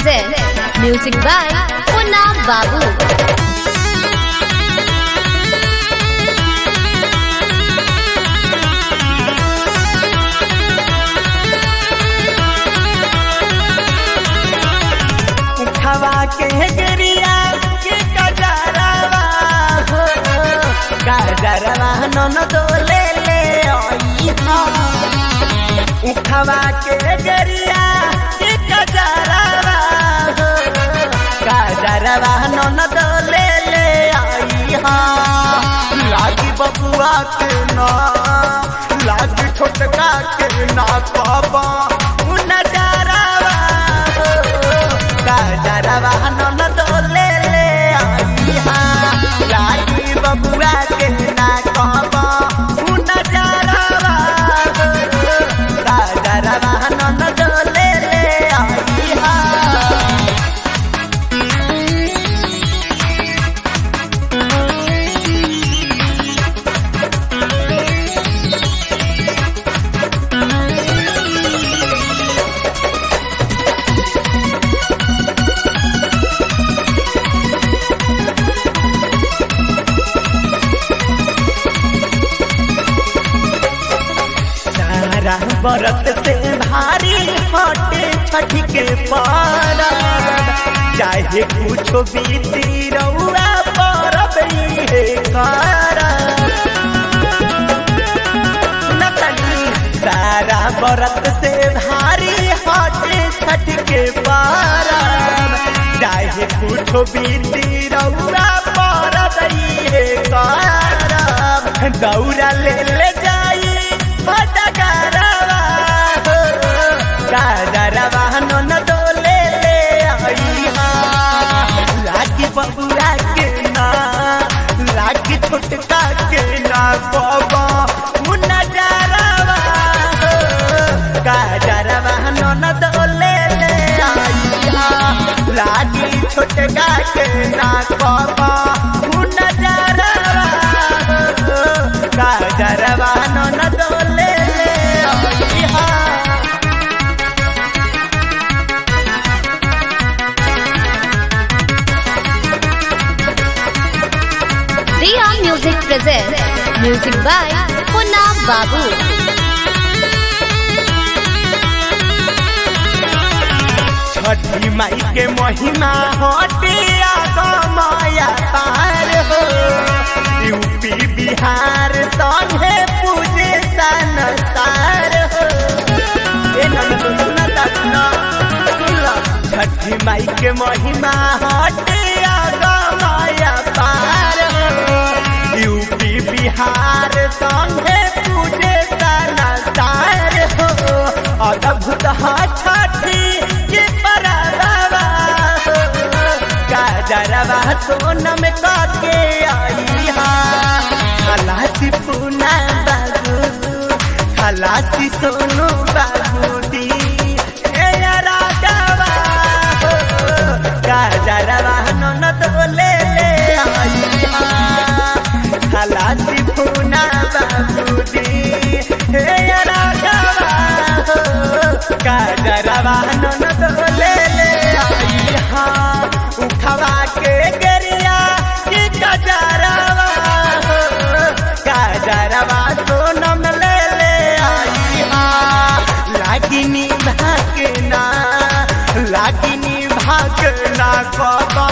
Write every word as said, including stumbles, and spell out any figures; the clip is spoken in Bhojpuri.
presents music by Punna Babu. हवा के गरिया के कजरवा हो कजरवा नन दोले ले आई हा उखवा के गरिया के कजरवा हो कजरवा नन दोले ले आई हा लागी बबुआ के ना लागी छोटका के ना पाबा कजरवा नन दोले ले आई हा लागी बबुआ के ना कहबा उ नजरवा कजरवा नन दोले ले आई हा बरत से भारी हटे छठ के पारा चाहे कुछो बीती रउआ परब इहे कारा नकली सारा बरत से भारी हटे छठ के पारा चाहे कुछो बीती रउआ परब इहे कारा दौरा ले ले जाई फटकारवा कजरवा नन दोले ले आई हा लागी बबुआ के ना लागी छोटका के ना बाबा उ नजरवा कजरवा नन दोले ले आई हा लागी छोटका के ना बाबा उ नजरवा कजरवा नन दोले ले आई हा Riya Music presents music by Punna Babu. छठी माई के महिमा होती माया पार हो यूपी बिहार संगे पूजे संसार हो छठी माई के महिमा होती माया पार हो यूपी बिहार संगे पूजे संसार हो अद्भुत छठी के परवा कजरवा सोनम काके आई हा खलासी पुना बाबू खलासी सोनू बाबू दी राजवा कजरवा नन दोले ले आई हा खलासी पुना बाबू दी राजवा कजरवा नन दोले ले आई हा उठवा के गरिया की कजरवा कजरवा सोनम ले ले आई हा लागिनी भागना लागिनी भागना कब